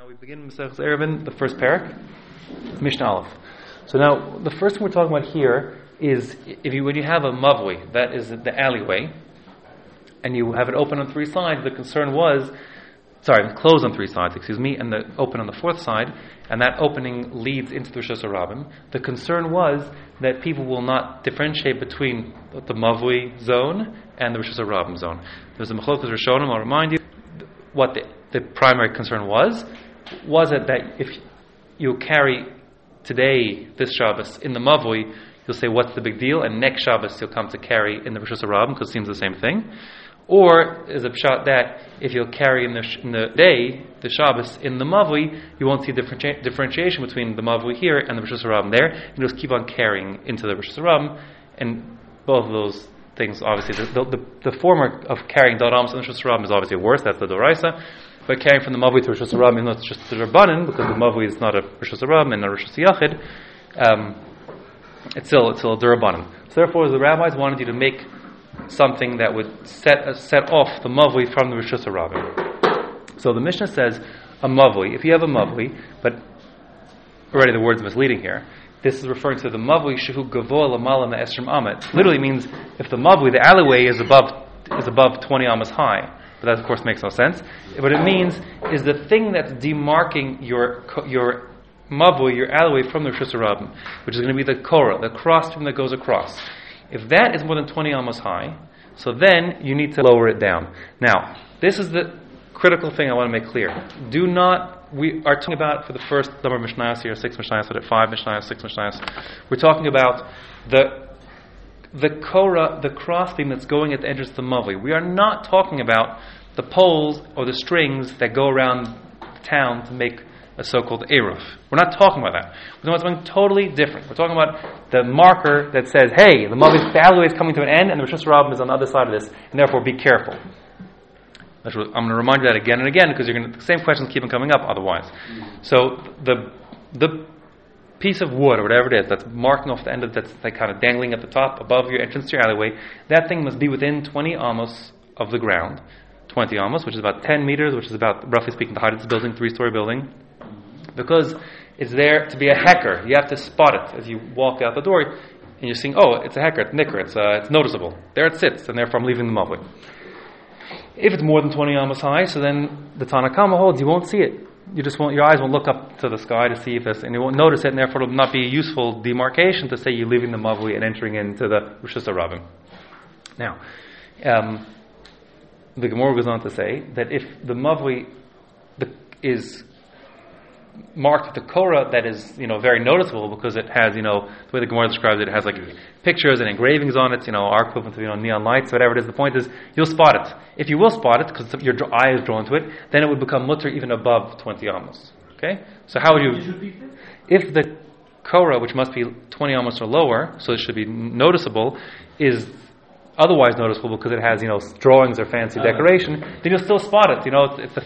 Now we begin Maseches Eruvin, the first parak, Mishnah Aleph. So now the first thing we're talking about here is when you have a mavui, that is the alleyway, and you have it open on three sides. The concern was, closed on three sides, and the open on the fourth side, and that opening leads into the Rishus HaRabim. The concern was that people will not differentiate between the mavui zone and the Rishus HaRabim zone. There's a Mechlokas Rishonim. I'll remind you what the primary concern was it that if you carry today, this Shabbos, in the Mavui, you'll say, what's the big deal? And next Shabbos, you'll come to carry in the Rishus HaRabim, because it seems the same thing. Or is a pshat that if you'll carry in the day, the Shabbos, in the Mavui, you won't see differentiation between the Mavui here and the Rishus HaRabim there. You just keep on carrying into the Rishus HaRabim, and both of those things, obviously, the former of carrying Dod Amos and the Rishus HaRabim is obviously worse, that's the Doraisa. But carrying from the Mavui to Rishus HaRabim, even though it's just the Rabbanan, because the Mavui is not a Rishus HaRabim and a Rishus Yachid, it's still a Durabanan. So therefore, the rabbis wanted you to make something that would set off the Mavui from the Rishus HaRabim. So the Mishnah says, a Mavui, if you have a Mavui, but already the word's misleading here, this is referring to the Mavui Shehu Gavoa Lamala Me'esrim Amet. Literally means if the Mavui, the alleyway, is above 20 amas high. But that, of course, makes no sense. What it means is the thing that's demarking your mavui, your alleyway, from the Rishus HaRabim, which is going to be the korah, the cross stream that goes across. If that is more than 20 amos high, so then you need to lower it down. Now, this is the critical thing I want to make clear. We are talking about, for the first number of Mishnayos here, 6 Mishnayos, 5 Mishnayos, 6 Mishnayos, we're talking about the korah, the crossbeam that's going at the entrance of the mavui. We are not talking about the poles or the strings that go around the town to make a so-called eruv. We're not talking about that. We're talking about something totally different. We're talking about the marker that says, hey, the alleyway is coming to an end and the Rishus HaRabim is on the other side of this, and therefore be careful. I'm going to remind you that again and again, because the same questions keep on coming up otherwise. So the piece of wood or whatever it is that's marking off the end of that's like kind of dangling at the top above your entrance to your alleyway, that thing must be within 20 amos of the ground. 20 amos, which is about 10 meters, which is about, roughly speaking, the height of this building, 3-story building, because it's there to be a hecker. You have to spot it as you walk out the door, and you're seeing, oh, it's a hecker, it's nicker, it's noticeable. There it sits, and therefore I'm leaving the mavui. If it's more than 20 amos high, so then the Tanakama holds you won't see it. Your eyes won't look up to the sky to see if this, and you won't notice it, and therefore it will not be a useful demarcation to say you're leaving the mavui and entering into the Rishus HaRabim. Now, the Gemara goes on to say that if the mavui is marked with the korah that is, very noticeable because it has, the way the Gemara describes it, it has like pictures and engravings on it, our equivalent of neon lights, whatever it is. The point is, you'll spot it. If you will spot it, because your eye is drawn to it, then it would become mutter even above 20 amos. Okay? So how would you... If the korah, which must be 20 amos or lower, so it should be noticeable, is otherwise noticeable because it has, drawings or fancy decoration, then you'll still spot it. It's the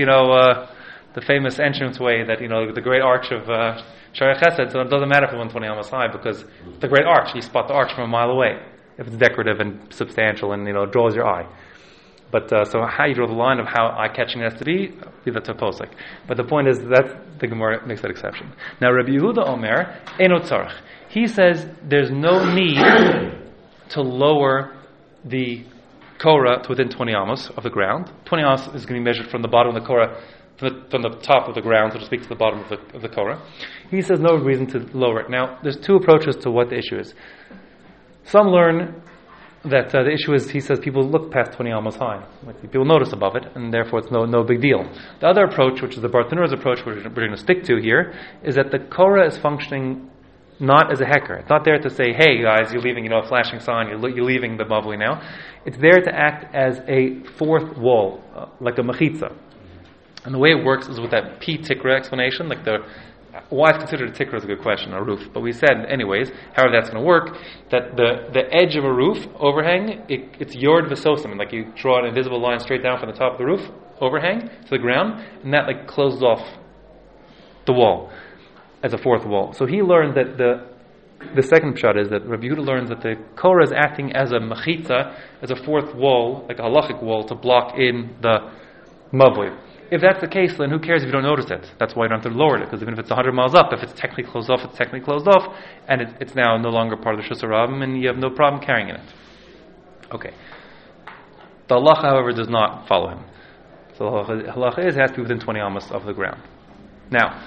famous entranceway that, the great arch of Shari Chesed, so it doesn't matter if it's 120 amos high, because the great arch, you spot the arch from a mile away, if it's decorative and substantial and, draws your eye. But, so how you draw the line of how eye-catching it has to be, leave that to a posek. But the point is, that the Gemara makes that exception. Now, Rabbi Yehuda Omer, Eno Tzarech. He says there's no need to lower the korah to within 20 amos of the ground. 20 amos is going to be measured from the bottom of the korah, from the top of the ground, so to speak, to the bottom of the korah. He says no reason to lower it. Now, there's two approaches to what the issue is. Some learn that the issue is, he says, people look past 20 amos high. Like, people notice above it, and therefore it's no big deal. The other approach, which is the Barthanuras approach, which we're going to stick to here, is that the korah is functioning not as a hecker. It's not there to say, hey guys, you're leaving, a flashing sign, you're leaving the mavui now. It's there to act as a fourth wall, like a mechitza. And the way it works is with that P-tikra explanation, why it's considered a tikra is a good question, a roof. But we said, anyways, however that's going to work, that the edge of a roof, overhang, it's yord v'sosim, like you draw an invisible line straight down from the top of the roof, overhang, to the ground, and that closes off the wall as a fourth wall. So he learned that the second pshat is that Rabbi Yehuda learns that the korah is acting as a mechitza, as a fourth wall, like a halachic wall, to block in the mavui. if that's the case, then who cares if you don't notice it? That's why you don't have to lower it, because even if it's 100 miles up, if it's technically closed off, it's technically closed off, and it's now no longer part of the Reshus HaRabim, and you have no problem carrying it. Okay. The halacha, however, does not follow him. So the halacha is it has to be within 20 amos of the ground. Now,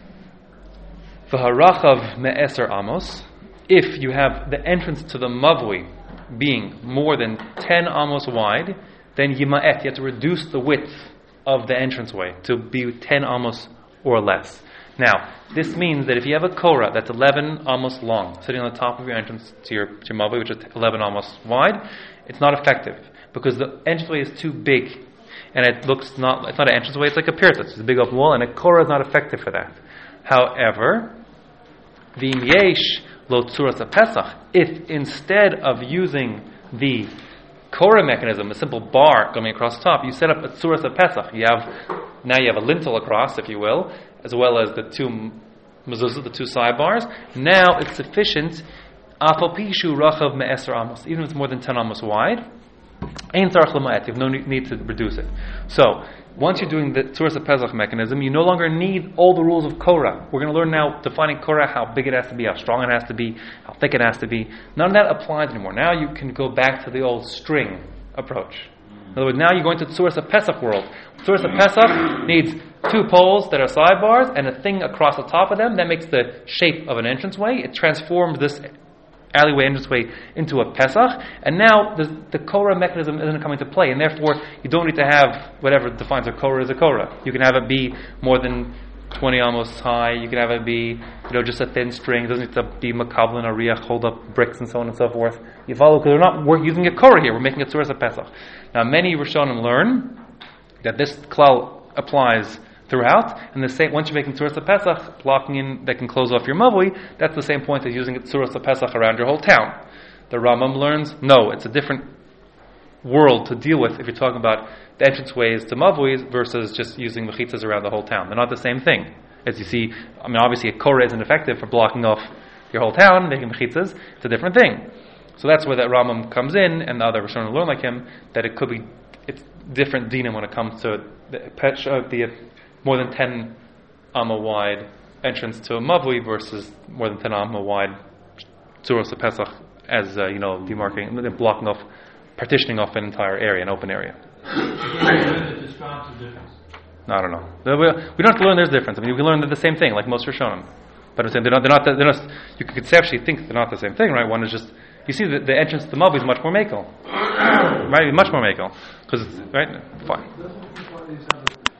v'harachav me'eser amos, if you have the entrance to the mavui being more than 10 amos wide, then yima'et, you have to reduce the width of the entranceway to be 10 amos or less. Now, this means that if you have a korah that's 11 amos long, sitting on the top of your entrance to your mavui, which is 11 amos wide, it's not effective, because the entranceway is too big, and it's not an entranceway, it's like a pyramid, it's a big open wall, and a korah is not effective for that. However, v'im yesh lo tzuras pesach, if instead of using the korah mechanism, a simple bar coming across the top, you set up a tzuras pesach, you have a lintel across, if you will, as well as the two mezuzah, the two sidebars. Now it's sufficient, afal pishu rachav me'eser amos, even if it's more than 10 amos wide, ein tzarich l'ma'et, you have no need to reduce it. So, once you're doing the Tzuras Pesach mechanism, you no longer need all the rules of Korah. We're going to learn now defining Korah, how big it has to be, how strong it has to be, how thick it has to be. None of that applies anymore. Now you can go back to the old string approach. In other words, now you're going to the Tzuras Pesach world. Tzuras Pesach needs two poles that are sidebars and a thing across the top of them that makes the shape of an entranceway. It transforms this alleyway entranceway into a Pesach, and now the Korah mechanism isn't coming to play, and therefore you don't need to have whatever defines a Korah as a Korah. You can have it be more than 20 amos high, you can have it be just a thin string, it doesn't need to be makabel and ariach, hold up bricks and so on and so forth. You follow, because we're using a Korah here, we're making a Tzuras Pesach. Now many Rishonim learn that this klal applies throughout, and the same, once you're making Tzuras Pesach, blocking in that can close off your mavui, that's the same point as using Tzuras Pesach around your whole town. The Rambam learns, no, it's a different world to deal with if you're talking about the entranceways to mavuis versus just using mechitzas around the whole town. They're not the same thing. As you see, obviously a korah isn't effective for blocking off your whole town, making mechitzas, it's a different thing. So that's where that Rambam comes in, and the other Rishonim learn like him, that it's different dinim when it comes to the more than 10 amma wide entrance to a mavui versus more than 10 amma wide Tzuras Pesach as demarcating, blocking off, partitioning off an entire area, an open area. No, I don't know. We don't have to learn there's a difference. We can learn they're the same thing, like most Rishonim. But I'm saying they're not. You could conceptually think they're not the same thing, right? One is just, you see, the entrance to the mavui is much more makel, right? Much more makel, because right, fine.